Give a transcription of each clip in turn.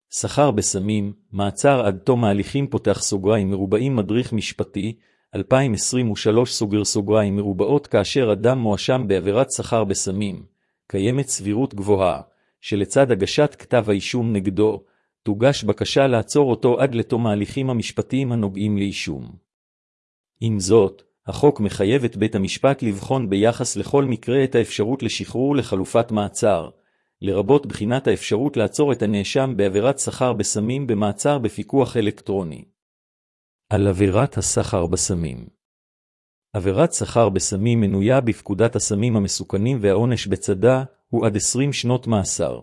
סחר בסמים, מעצר עד תום ההליכים פותח סוגריים מרובעים מדריך משפטי, 2023 סוגר סוגריים מרובעות כאשר אדם מואשם בעבירת סחר בסמים, קיימת סבירות גבוהה, שלצד הגשת כתב האישום נגדו, תוגש בקשה לעצור אותו עד לתום ההליכים המשפטיים הנוגעים לאישום. עם זאת, החוק מחייב את בית המשפט לבחון ביחס לכל מקרה את האפשרות לשחרור לחלופת מעצר, לרבות בחינת האפשרות לעצור את הנאשם בעבירת סחר בסמים במעצר בפיקוח אלקטרוני. על עבירת הסחר בסמים. עבירת סחר בסמים מנויה בפקודת הסמים המסוכנים והעונש בצדה הוא עד 20 שנות מאסר.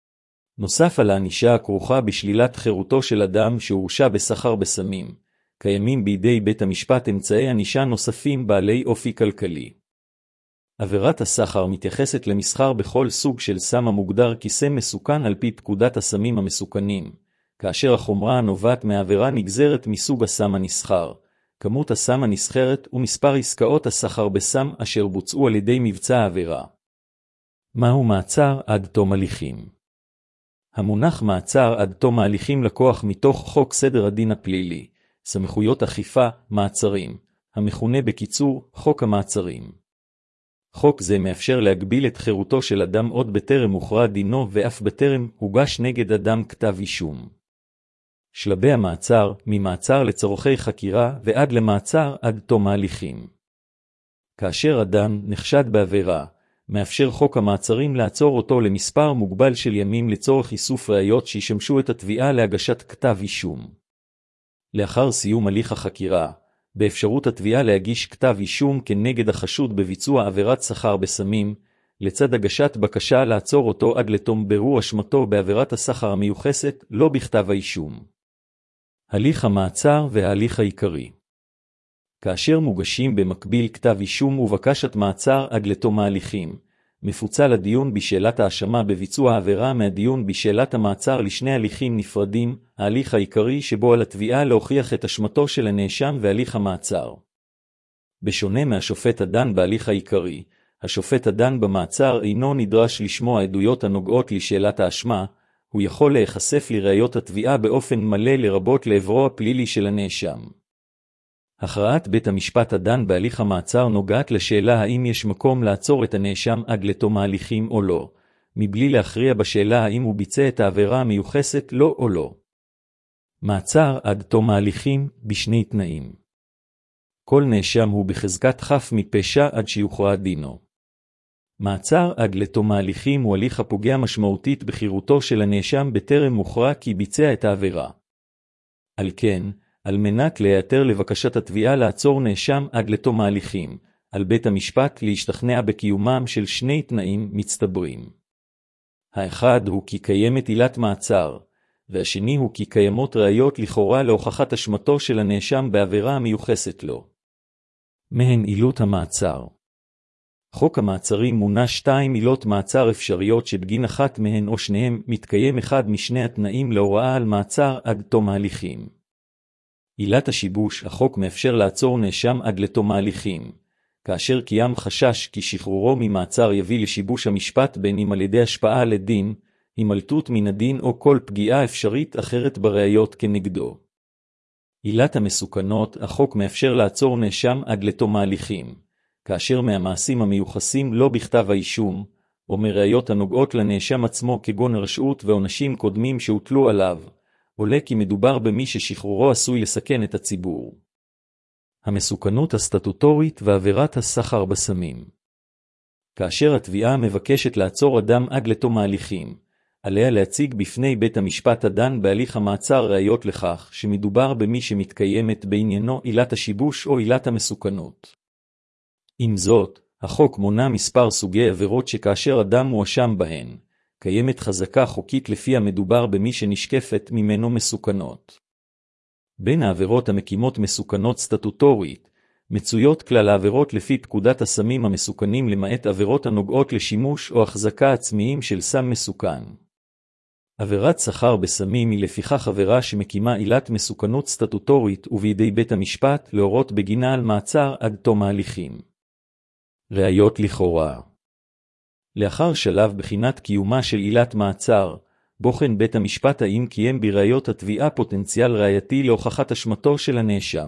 נוסף על הענישה הכרוכה בשלילת חירותו של אדם שהורשע בסחר בסמים, קיימים בידי בית המשפט אמצעי ענישה נוספים בעלי אופי כלכלי. עבירת הסחר מתייחסת למסחר בכל סוג של סם המוגדר כסם מסוכן על פי פקודת הסמים המסוכנים, כאשר החומרה הנובעת מהעבירה נגזרת מסוג הסם הנסחר, כמות הסם הנסחרת ומספר עסקאות הסחר בסם אשר בוצעו על ידי מבצע העבירה. מהו מעצר עד תום הליכים? המונח מעצר עד תום ההליכים לקוח מתוך חוק סדר הדין הפלילי, סמכויות אכיפה, מעצרים, המכונה בקיצור חוק המעצרים. חוק זה מאפשר להגביל את חירותו של אדם עוד בטרם הוכרע דינו ואף בטרם הוגש נגד אדם כתב אישום. שלבי המעצר, ממעצר לצורכי חקירה ועד למעצר עד תום ההליכים. כאשר אדם נחשד בעבירה, מאפשר חוק המעצרים לעצור אותו למספר מוגבל של ימים לצורך איסוף ראיות שישמשו את התביעה להגשת כתב אישום. לאחר סיום הליך החקירה, באפשרות התביעה להגיש כתב אישום כנגד החשוד בביצוע עבירת סחר בסמים, לצד הגשת בקשה לעצור אותו עד לתום בירור אשמתו בעבירת הסחר המיוחסת לא בכתב האישום. הליך המעצר וההליך העיקרי. כאשר מוגשים במקביל כתב אישום ובקשת מעצר עד לתום ההליכים, מפוצל הדיון בשאלת האשמה בביצוע העבירה מהדיון בשאלת המעצר לשני הליכים נפרדים, ההליך העיקרי שבו על התביעה להוכיח את אשמתו של הנאשם והליך המעצר. בשונה מהשופט הדן בהליך העיקרי, השופט הדן במעצר אינו נדרש לשמוע עדויות הנוגעות לשאלת האשמה, הוא יכול להיחשף לראיות התביעה באופן מלא לרבות לעברו הפלילי של הנאשם. הכרעת בית המשפט הדן בהליך המעצר נוגעת לשאלה האם יש מקום לעצור את הנאשם עד לתום ההליכים או לא, מבלי להכריע בשאלה האם הוא ביצע את העבירה המיוחסת לא או לא. מעצר עד תום ההליכים בשני תנאים. כל נאשם הוא בחזקת חף מפשע עד שיוכרע דינו. מעצר עד לתום ההליכים הוא הליך הפוגע משמעותית בחירותו של הנאשם בטרם מוכרע כי ביצע את העבירה. על כן, על מנת להיעתר לבקשת התביעה לעצור נאשם עד לתום ההליכים, על בית המשפט להשתכנע בקיומם של שני תנאים מצטברים. האחד הוא כי קיימת עילת מעצר, והשני הוא כי קיימות ראיות לכאורה להוכחת אשמתו של הנאשם בעבירה המיוחסת לו. מהן עילות המעצר. חוק המעצרים מונה 2 עילות מעצר אפשריות שבגין אחת מהן או שניהם מתקיים אחד משני התנאים להוראה על מעצר עד תום ההליכים. עילת השיבוש, החוק מאפשר לעצור נאשם עד לתום ההליכים, כאשר קיים חשש כי שחרורו ממעצר יביא לשיבוש המשפט בין אם על ידי השפעה לדין, הימלטות מן הדין או כל פגיעה אפשרית אחרת בראיות כנגדו. עילת המסוכנות, החוק מאפשר לעצור נאשם עד לתום ההליכים, כאשר מהמעשים המיוחסים לא בכתב האישום, או מראיות הנוגעות לנאשם עצמו כגון רשעות ועונשים קודמים שהוטלו עליו, עולה כי מדובר במי ששחרורו עשוי לסכן את הציבור. המסוכנות הסטטוטורית ועבירת הסחר בסמים. כאשר התביעה מבקשת לעצור אדם עד לתום ההליכים, עליה להציג בפני בית המשפט הדן בהליך המעצר ראיות לכך שמדובר במי שמתקיימת בעניינו עילת השיבוש או עילת המסוכנות. עם זאת, החוק מונה מספר סוגי עבירות שכאשר אדם מואשם בהן, קיימת חזקה חוקית לפיה מדובר במי שנשקפת ממנו מסוכנות. בין העבירות המקימות מסוכנות סטטוטורית, מצויות כלל העבירות לפי פקודת הסמים המסוכנים למעט עבירות הנוגעות לשימוש או החזקה עצמיים של סם מסוכן. עבירת סחר בסמים היא לפיכך עבירה שמקימה עילת מסוכנות סטטוטורית ובידי בית המשפט להורות בגינה על מעצר עד תום ההליכים. ראיות לכאורה. לאחר שלב בחינת קיומה של עילת מעצר, בוחן בית המשפט האם קיים בראיות התביעה פוטנציאל ראייתי להוכחת אשמתו של הנאשם.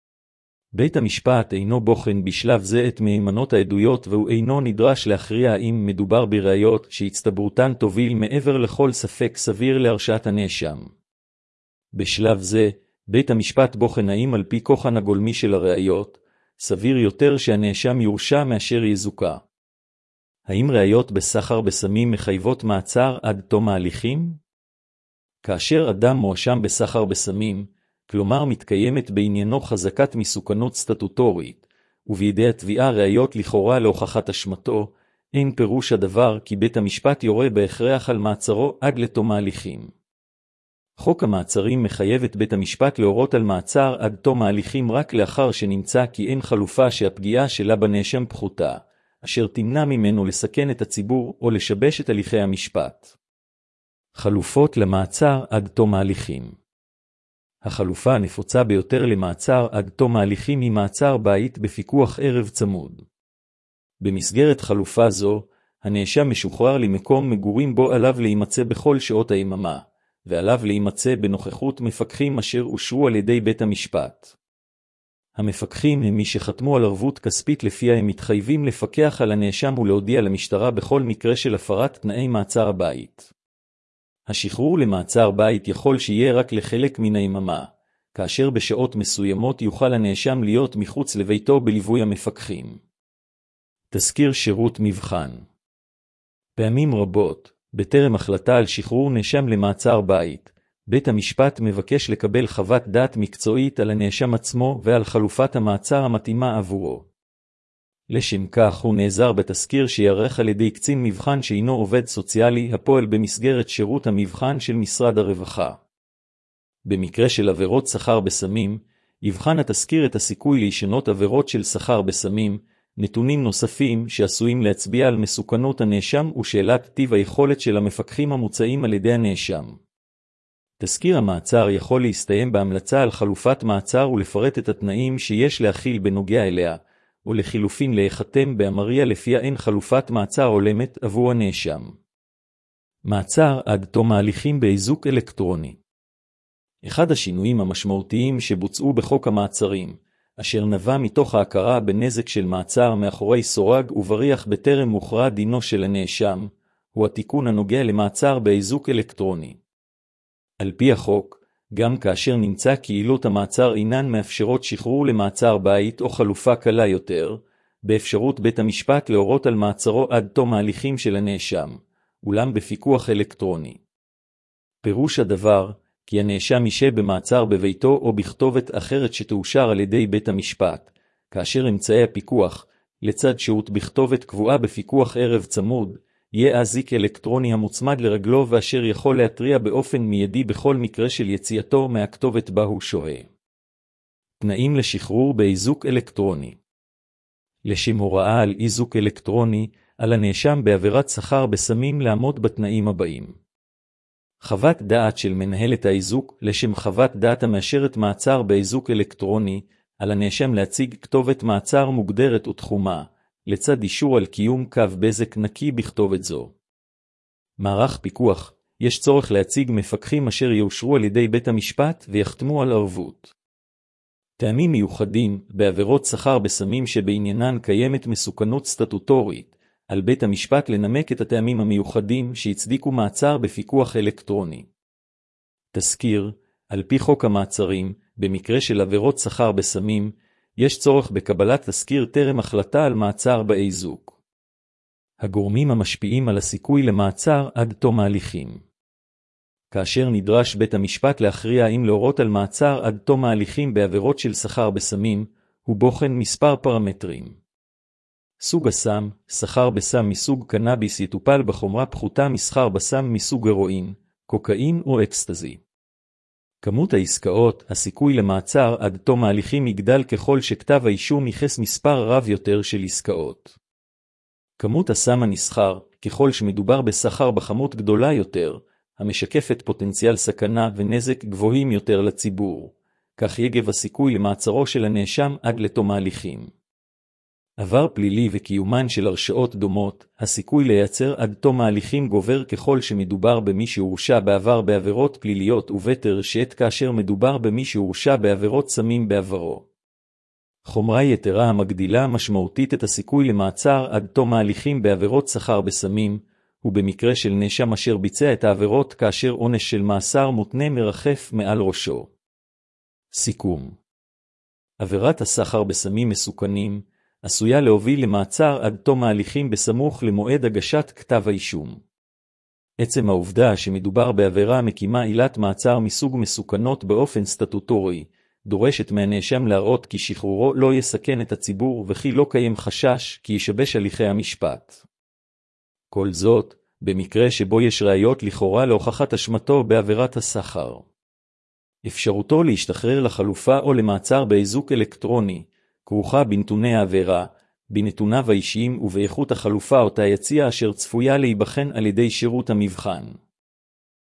בית המשפט אינו בוחן בשלב זה את מהימנות העדויות והוא אינו נדרש להכריע האם מדובר בראיות שהצטברותן תוביל מעבר לכל ספק סביר להרשעת הנאשם. בשלב זה, בית המשפט בוחן האם על פי כוחן הגולמי של הראיות, סביר יותר שהנאשם יורשע מאשר יזוכה. האם ראיות בסחר בסמים מחייבות מעצר עד תום ההליכים? כאשר אדם מואשם בסחר בסמים, כלומר מתקיימת בעניינו חזקת מסוכנות סטטוטורית, ובידי התביעה ראיות לכאורה להוכחת אשמתו, אין פירוש הדבר כי בית המשפט יורה בהכרח על מעצרו עד לתום ההליכים. חוק המעצרים מחייב את בית המשפט להורות על מעצר עד תום ההליכים רק לאחר שנמצא כי אין חלופה שהפגיעה שלה בנאשם פחותה, אשר תמנע ממנו לסכן את הציבור או לשבש את הליכי המשפט. חלופות למעצר עד תום ההליכים. החלופה הנפוצה ביותר למעצר עד תום ההליכים היא מעצר בית בפיקוח ערב צמוד. במסגרת חלופה זו, הנאשם משוחרר למקום מגורים בו עליו להימצא בכל שעות היממה, ועליו להימצא בנוכחות מפקחים אשר אושרו על ידי בית המשפט. המפקחים הם מי שחתמו על ערבות כספית לפיה הם מתחייבים לפקח על הנאשם ולהודיע למשטרה בכל מקרה של הפרת תנאי מעצר הבית. השחרור למעצר בית יכול שיהיה רק לחלק מן היממה, כאשר בשעות מסוימות יוכל הנאשם להיות מחוץ לביתו בליווי המפקחים. תזכיר שירות מבחן. פעמים רבות, בטרם החלטה על שחרור נאשם למעצר בית, בית המשפט מבקש לקבל חוות דעת מקצועית על הנאשם עצמו ועל חלופת המעצר המתאימה עבורו. לשם כך הוא נעזר בתזכיר שיערך על ידי קצין מבחן שאינו עובד סוציאלי הפועל במסגרת שירות המבחן של משרד הרווחה. במקרה של עבירות סחר בסמים, יבחן התזכיר את הסיכוי להישנות עבירות של סחר בסמים, נתונים נוספים שעשויים להצביע על מסוכנות הנאשם ושאלת טיב היכולת של המפקחים המוצעים על ידי הנאשם. תזכיר המעצר יכול להסתיים בהמלצה על חלופת מעצר ולפרט את התנאים שיש להכיל בנוגע אליה, או לחילופין להיחתם באמריה לפיה אין חלופת מעצר הולמת עבור הנאשם. מעצר עד תום ההליכים באיזוק אלקטרוני. אחד השינויים המשמעותיים שבוצעו בחוק המעצרים, אשר נבע מתוך ההכרה בנזק של מעצר מאחורי סורג ובריח בטרם מוכרע דינו של הנאשם, הוא התיקון הנוגע למעצר באיזוק אלקטרוני. על פי החוק, גם כאשר נמצא כי עילות המעצר אינן מאפשרות שחרור למעצר בית או חלופה קלה יותר, באפשרות בית המשפט להורות על מעצרו עד תום ההליכים של הנאשם, אולם בפיקוח אלקטרוני. פירוש הדבר, כי הנאשם ישהה במעצר בביתו או בכתובת אחרת שתאושר על ידי בית המשפט, כאשר אמצעי הפיקוח, לצד שהות בכתובת קבועה בפיקוח ערב צמוד, יהיה אזיק אלקטרוני המוצמד לרגלו ואשר יכול להתריע באופן מיידי בכל מקרה של יציאתו מהכתובת בה הוא שוהה. תנאים לשחרור באיזוק אלקטרוני. לשם הוראה על איזוק אלקטרוני, על הנאשם בעבירת סחר בסמים לעמוד בתנאים הבאים. חוות דעת של מנהלת האיזוק, לשם חוות דעת המאשרת מעצר באיזוק אלקטרוני, על הנאשם להציג כתובת מעצר מוגדרת ותחומה, לצד אישור על קיום קו בזק נקי בכתובת זו. מערך פיקוח, יש צורך להציג מפקחים אשר יאושרו על ידי בית המשפט ויחתמו על ערבות. טעמים מיוחדים, בעבירות סחר בסמים שבעניינן קיימת מסוכנות סטטוטורית, על בית המשפט לנמק את הטעמים המיוחדים שהצדיקו מעצר בפיקוח אלקטרוני. תזכיר, על פי חוק המעצרים, במקרה של עבירות סחר בסמים, יש צורך בקבלת תזכיר טרם החלטה על מעצר באיזוק. הגורמים המשפיעים על הסיכוי למעצר עד תום ההליכים. כאשר נדרש בית המשפט להכריע אם להורות על מעצר עד תום ההליכים בעבירות של סחר בסמים, הוא בוחן מספר פרמטרים. סוג הסם, סחר בסם מסוג קנאביס יטופל בחומרה פחותה מסחר בסם מסוג הרואין, קוקאין או אקסטזי. כמות העסקאות, הסיכוי למעצר עד תום ההליכים יגדל ככל שכתב האישום ייחס מספר רב יותר של עסקאות. כמות הסם הנסחר, ככל שמדובר בסחר בכמות גדולה יותר, המשקפת פוטנציאל סכנה ונזק גבוהים יותר לציבור, כך יגב הסיכוי למעצרו של הנאשם עד לתום ההליכים. עבר פלילי וקיומן של הרשעות דומות, הסיכוי לייצר עד תום ההליכים גובר ככל שמדובר במי שהורשע בעבר בעבירות פליליות וביתר שאת כאשר מדובר במי שהורשע בעבירות סמים בעברו. חומרה יתרה המגדילה משמעותית את הסיכוי למעצר עד תום ההליכים בעבירות סחר בסמים, ובמקרה של נאשם אשר ביצע את העבירות כאשר עונש של מאסר מותנה מרחף מעל ראשו. סיכום. עבירת הסחר בסמים מסוכנים עשויה להוביל למעצר עד תום ההליכים בסמוך למועד הגשת כתב האישום. עצם העובדה שמדובר בעבירה מקימה עילת מעצר מסוג מסוכנות באופן סטטוטורי, דורשת מהנאשם להראות כי שחרורו לא יסכן את הציבור וכי לא קיים חשש כי ישבש הליכי המשפט. כל זאת, במקרה שבו יש ראיות לכאורה להוכחת אשמתו בעבירת הסחר. אפשרותו להשתחרר לחלופה או למעצר באיזוק אלקטרוני, כרוכה בנתוני העבירה, בנתוניו האישיים ובאיכות החלופה אותה יציע אשר צפויה להיבחן על ידי שירות המבחן.